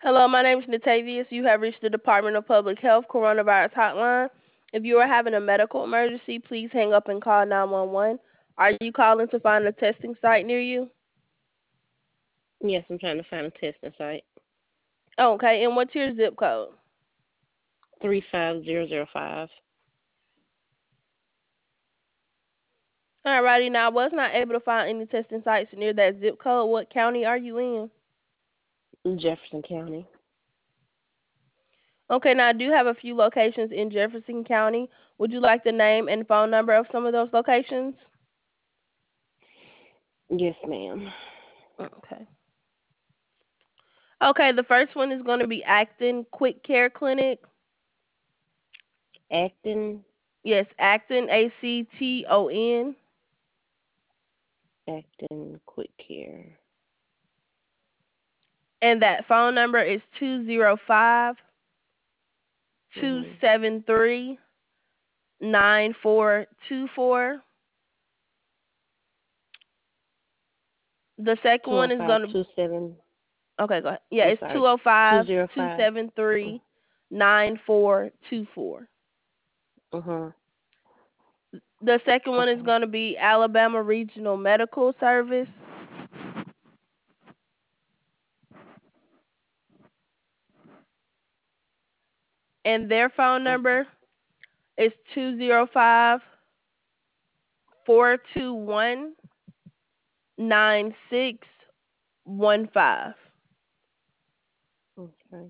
Hello, my name is Natavius. You have reached the Department of Public Health Coronavirus Hotline. If you are having a medical emergency, please hang up and call 911. Are you calling to find a testing site near you? Yes, I'm trying to find a testing site. Okay, and what's your zip code? 35005. Alrighty, now I was not able to find any testing sites near that zip code. What county are you in? Jefferson County. Okay, now I do have a few locations in Jefferson County. Would you like the name and phone number of some of those locations? Yes, ma'am. Okay. Okay, the first one is going to be Acton Quick Care Clinic. Acton. Yes, Acton, Acton. Acton Quick Care. And that phone number is 205 two Mhm. seven three 9424. The second one is going to 20527. Okay, go ahead. Yeah, I'm it's sorry. 205 205. 273 9424. Uh huh. The second one is Okay. going to be Alabama Regional Medical Service, and their phone Okay. number is 205 421 9615. Okay.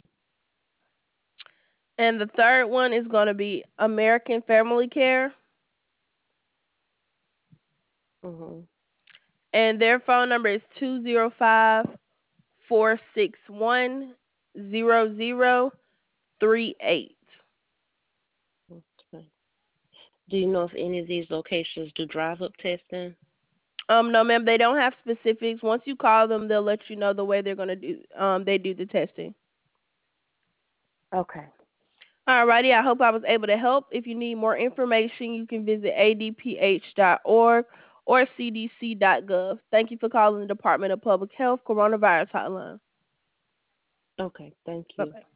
And the third one is going to be American Family Care, Mhm. and their phone number is 205 461 0038. Okay. Do you know if any of these locations do drive-up testing? No, ma'am, they don't have specifics. Once you call them, they'll let you know the way they're gonna do. They do the testing. Okay. Alrighty, I hope I was able to help. If you need more information, you can visit adph.org or cdc.gov. Thank you for calling the Department of Public Health Coronavirus Hotline. Okay. Thank Bye you. bye.